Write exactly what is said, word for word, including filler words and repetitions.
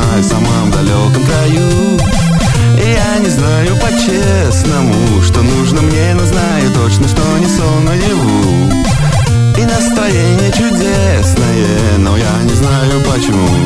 знаю, в самом далеком краю. И я не знаю по-честному, что нужно мне, но знаю точно, что не сон наяву. И настроение чудесное, но я не знаю почему.